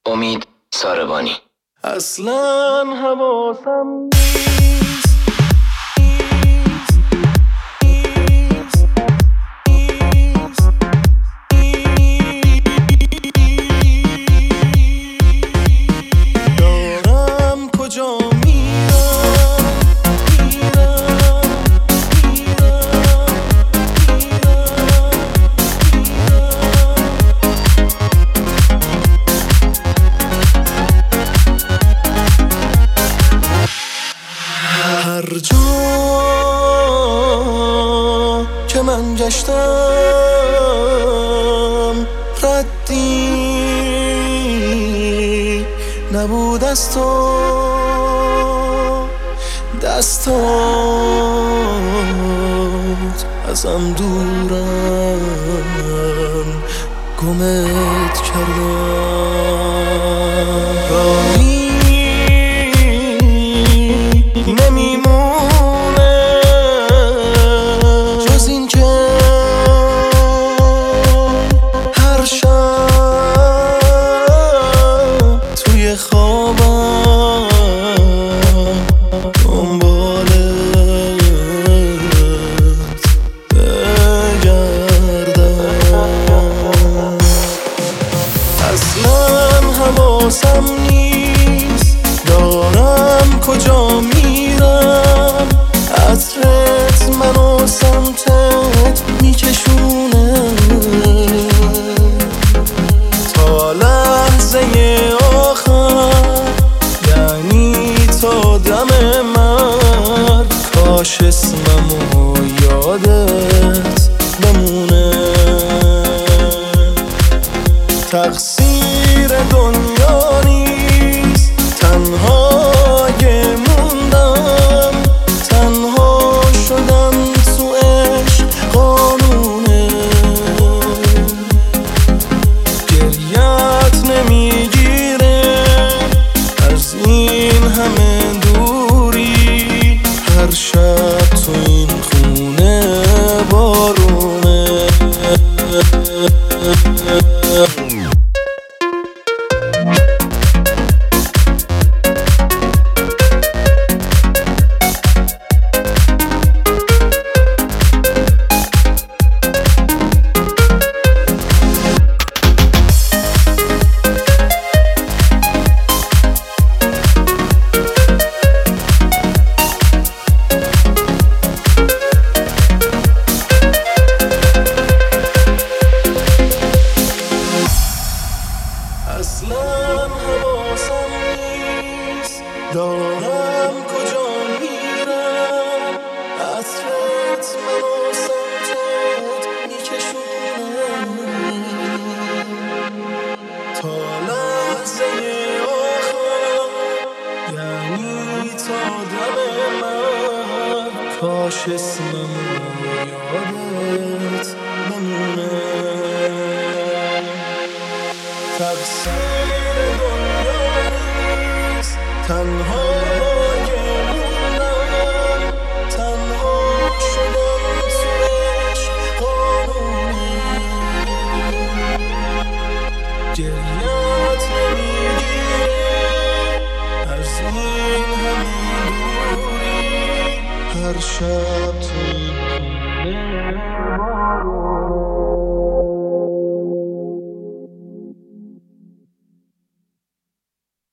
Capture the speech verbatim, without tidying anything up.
امید ساربانی. اصلا حواسم دارم کجا میرم میرم میرم هر جا که من گشتم ردی نبود از تو، دستات ازم دورن، گمت کردم. راهی نمیمونه جز این که هر شب توی خوابم دنبالت بگردم. اصلا حواسم نیست دارم کجا میرم، عطرت منو سمتت میکشونه تا لحظه آخر، یعنی تا دم مرگ. کاش اسممو یادت بمونه. تقصیر دنیا نیست تنها یه موندم، تنها شدم تو عشق قانونه. گریت نمیگیره از این همه دوری، هر شب تو این خونه بارونه. اصلا حواسم نیست دارم کجا میرم، عطرت منو سمتت میکشونه تا لحظه آخر، یعنی تا دم مرگ. کاش اسممو یادت بمونه. تقصیر دنیا نیست تنها یه موندم، تنها شدم تو عشق قانونی. گریت نمیگیره از این همه دوری، هر شب تو این خونه بارونه.